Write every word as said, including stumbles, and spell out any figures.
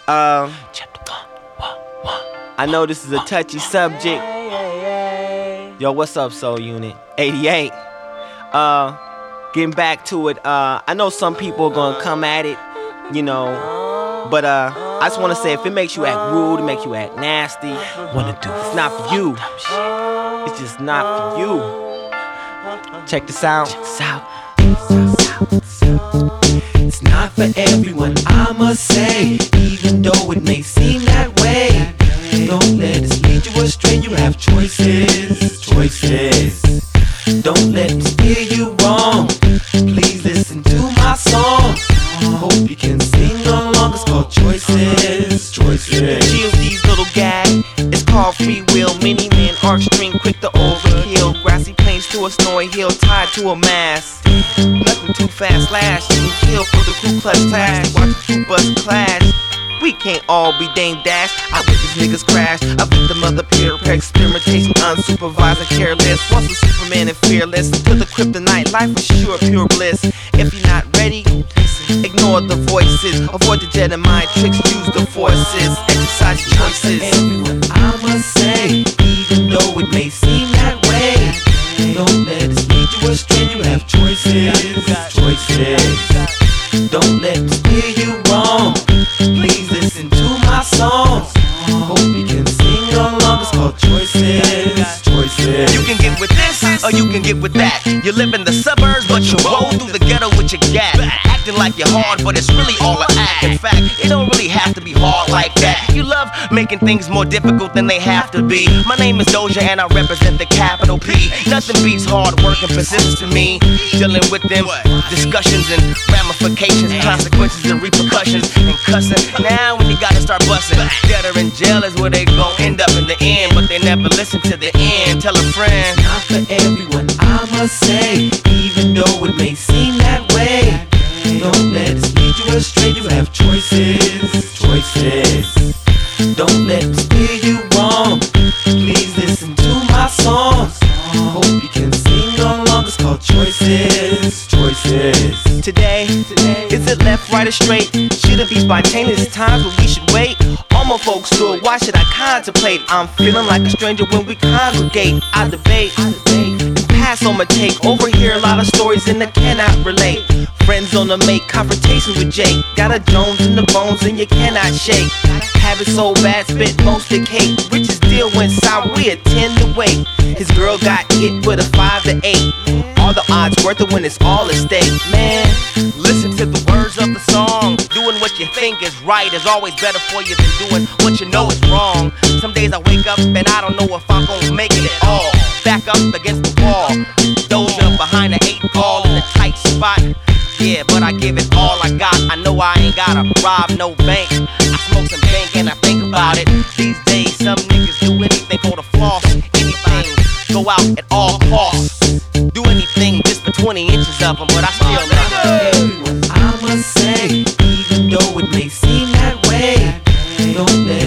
Um, I know this is a touchy subject. Yo, what's up, Soul Unit? eighty-eight. Uh, getting back to it. Uh, I know some people are gonna come at it, you know, but uh, I just wanna say if it makes you act rude, it makes you act nasty, wanna do it's not for you. It's just not for you. Check this out. Check this out. It's not for everyone, I must say, even though it may seem that way. Don't let this lead you astray, you have choices, choices. Don't let them steer you wrong. Please listen to my song. Hope you can sing along, it's called Choices, Choices. G O D's little gag, it's called free will. Many men arch string quick to overkill. Grassy plains to a snowy hill tied to a mast. Nothing too fast, last you can kill for the Ku Klux Klan. Watch the two bus clash. We can't all be Dame Dash. I witness niggas crash. I put the mother peer experimentation, unsupervised and careless. Once a Superman and fearless, to the kryptonite, life is sure pure bliss. If you're not ready, listen, ignore the voices, avoid the Jedi mind tricks, use the forces, exercise your choices. Everyone, I must say, even though it may seem that way, don't let it lead you astray. You have choices, choices. Don't let them steer you wrong. Please listen to my songs. Hope you can sing along. It's called Choices, Choices. You can get with this, or you can get with that. You live in the suburbs, but you roll through the ghetto with your gat. Acting like you're hard, but it's really all an act. In fact, it don't really have to be hard like that. You love making things more difficult than they have to be. My name is Doja and I represent the capital P. Nothing beats hard work and persistence to me. Dealing with them discussions and ramifications, consequences and repercussions, and cussing. Now when you gotta start busting, debtor in jail is where they gon' end up in the end. But they never listen to the end. Tell a friend. Not for everyone, I must say, even though it may seem that way. Don't let it lead you astray. You have choices, choices. Don't let them steer you wrong. Please listen to my songs. Hope you can sing along. It's called Choices, Choices. Today, today, is it left, right, or straight? Should it be spontaneous times when we should wait? All my folks do it, why should I contemplate? I'm feeling like a stranger when we congregate. I debate, I debate, and pass on my take. Overhear a lot of stories and I cannot relate. Friends on the make, confrontations with Jake. Got a Jones in the bones and you cannot shake. Have it so bad, spent most of cake. Riches deal went sour, we attend to wait. His girl got hit with a five to eight. All the odds worth it when it's all at stake. Man, Listen to the words of the song. Doing what you think is right is always better for you than doing what you know is wrong. Some days I wake up and I don't know if I'm gonna make it at all. Back up against the wall, Doja behind the eight ball in a tight spot. Yeah, but I give it all I got. I know I ain't gotta rob no bank. I smoke some bank and I think about it. These days some niggas do anything for the floss. Anything, go out at all costs. Do anything just for twenty inches of them, but I still love Everyone, I must say, even though it may seem that way, don't let